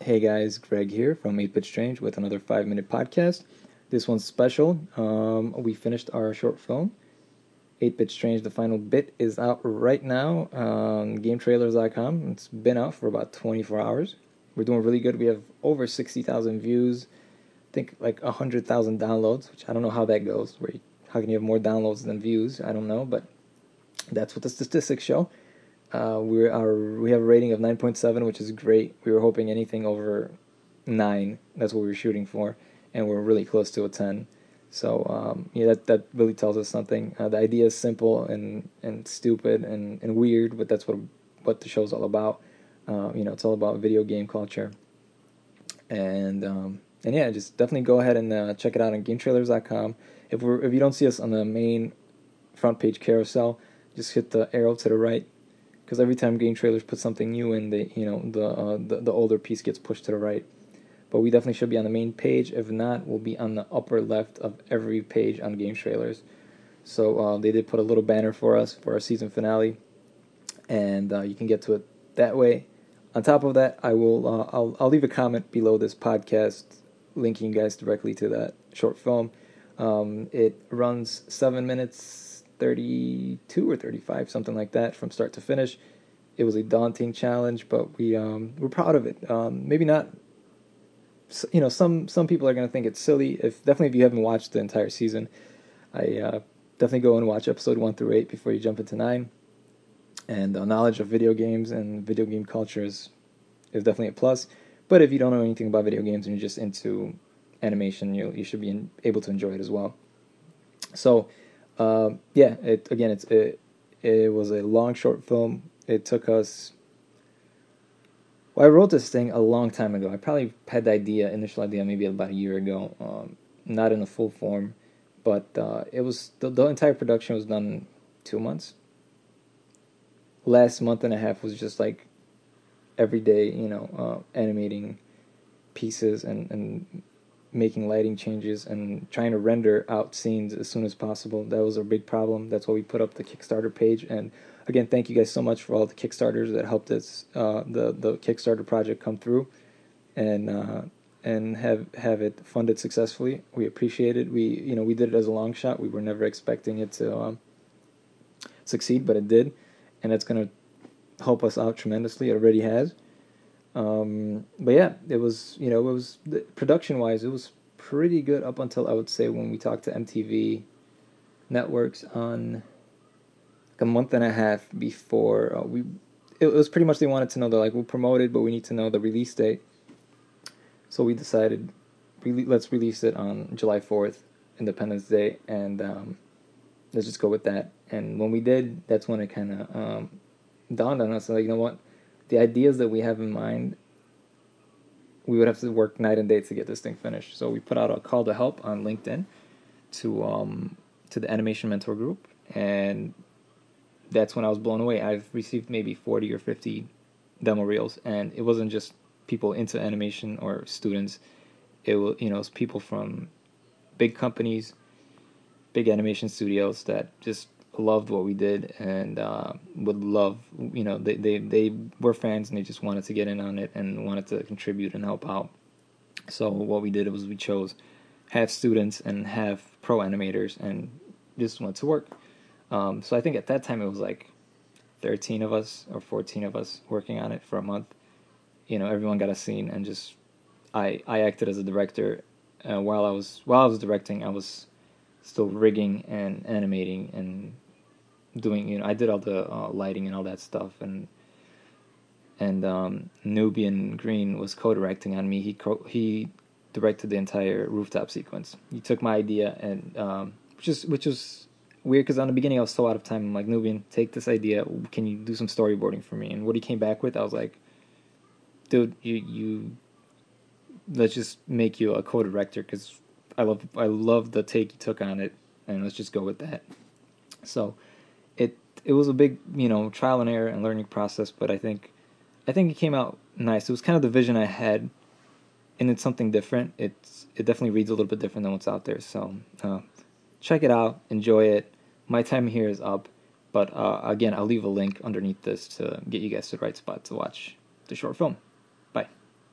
Hey guys, Greg here from 8-Bit Strange with another 5-minute podcast. This one's special. We finished our short film. 8-Bit Strange, the final bit is out right now on GameTrailers.com. It's been out for about 24 hours. We're doing really good. We have over 60,000 views. I think like 100,000 downloads, which I don't know how that goes. How can you have more downloads than views? I don't know, but that's what the statistics show. We have a rating of 9.7, which is great. We were hoping anything over 9. That's what we were shooting for, and we're really close to a 10. So that really tells us something. The idea is simple and stupid and weird, but that's what the show's all about. It's all about video game culture, and yeah, just definitely go ahead and check it out on GameTrailers.com. If you don't see us on the main front page carousel, just hit the arrow to the right, because every time Game Trailers put something new in, the older piece gets pushed to the right. But we definitely should be on the main page. If not, we'll be on the upper left of every page on Game Trailers. So they did put a little banner for us for our season finale, and you can get to it that way. On top of that, I'll leave a comment below this podcast, linking you guys directly to that short film. It runs 7 minutes 32 or 35, something like that, from start to finish. It was a daunting challenge, but we're proud of it. Maybe not. Some people are gonna think it's silly. If you haven't watched the entire season, I definitely go and watch episode 1 through 8 before you jump into 9. And knowledge of video games and video game culture is definitely a plus. But if you don't know anything about video games and you're just into animation, you should be able to enjoy it as well. So, it was a long short film. It took us. Well, I wrote this thing a long time ago. I probably had the initial idea, maybe about a year ago. Not in a full form, but it was the entire production was done in 2 months. Last month and a half was just like every day, animating pieces and making lighting changes and trying to render out scenes as soon as possible. That was a big problem. That's why we put up the Kickstarter page. And again, thank you guys so much for all the Kickstarters that helped us the Kickstarter project come through and have it funded successfully. We appreciate it. We did it as a long shot. We were never expecting it to succeed, but it did, and that's gonna help us out tremendously. It already has. But yeah, it was production wise, it was pretty good up until, I would say, when we talked to MTV Networks on like a month and a half before it was pretty much, they wanted to know, they're like, we'll promote it, but we need to know the release date. So we decided, let's release it on July 4th, Independence Day, and let's just go with that. And when we did, that's when it kind of dawned on us, like, you know what? The ideas that we have in mind, we would have to work night and day to get this thing finished. So we put out a call to help on LinkedIn to the Animation Mentor group, and that's when I was blown away. I've received maybe 40 or 50 demo reels, and it wasn't just people into animation or students. It was people from big companies, big animation studios that just loved what we did and would love, they were fans and they just wanted to get in on it and wanted to contribute and help out. So what we did was we chose half students and half pro animators and just went to work. So I think at that time it was like 13 of us or 14 of us working on it for a month. Everyone got a scene, and just I acted as a director. While I was directing, I was still rigging and animating and doing, I did all the lighting and all that stuff, and Nubian Green was co-directing on me. He directed the entire rooftop sequence. He took my idea, and which was weird, because on the beginning I was so out of time. I'm like, Nubian, take this idea. Can you do some storyboarding for me? And what he came back with, I was like, dude, you let's just make you a co-director, because I love the take you took on it, and let's just go with that. So it was a big, trial and error and learning process, but I think it came out nice. It was kind of the vision I had, and it's something different. It definitely reads a little bit different than what's out there. So check it out, enjoy it. My time here is up, but again, I'll leave a link underneath this to get you guys to the right spot to watch the short film.